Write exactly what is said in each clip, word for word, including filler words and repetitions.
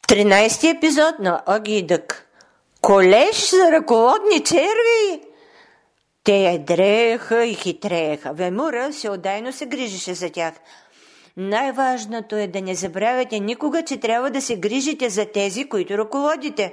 тринайсети епизод на Оги и Дък. Колеж за ръководни черви! Те ядрееха и хитрееха. Вемура всеотдайно се грижеше за тях. Най-важното е да не забравяте никога, че трябва да се грижите за тези, които ръководите.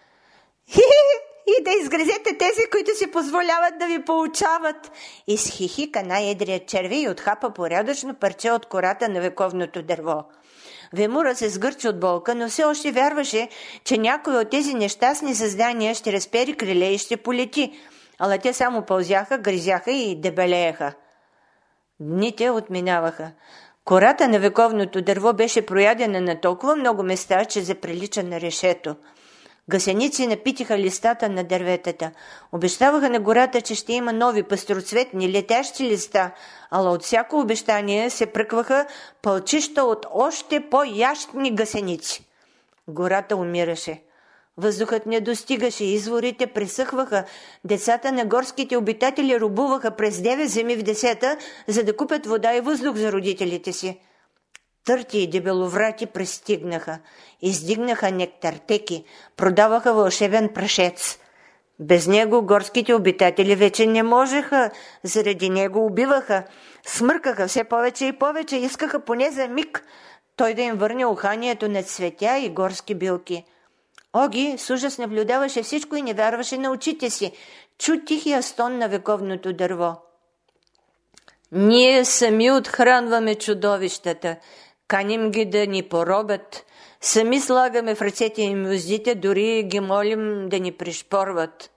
И да изгризете тези, които си позволяват да ви поучават. Изхихика най-едрият черви и отхапа порядъчно парче от кората на вековното дърво. Вемура се сгърчи от болка, но все още вярваше, че някой от тези нещастни създания ще разпери криле и ще полети, ала те само пълзяха, гризяха и дебелееха. Дните отминаваха. Кората на вековното дърво беше проядена на толкова много места, че заприлича на решето. Гъсеници напитиха листата на дърветата. Обещаваха на гората, че ще има нови пастроцветни, летящи листа, ала от всяко обещание се пръкваха пълчища от още по-ящни гъсеници. Гората умираше. Въздухът не достигаше, изворите пресъхваха, децата на горските обитатели рубуваха през девет земи в десета, за да купят вода и въздух за родителите си. Търти и дебеловрати пристигнаха, издигнаха нектартеки, продаваха вълшебен прашец. Без него горските обитатели вече не можеха, заради него убиваха, смъркаха все повече и повече, искаха поне за миг той да им върне уханието на цветя и горски билки. Оги с ужас наблюдаваше всичко и не вярваше на очите си. Чу тихия стон на вековното дърво. Ние сами отхранваме чудовищата, каним ги да ни поробят, сами слагаме в ръцете им уздите, дори ги молим да ни пришпорват.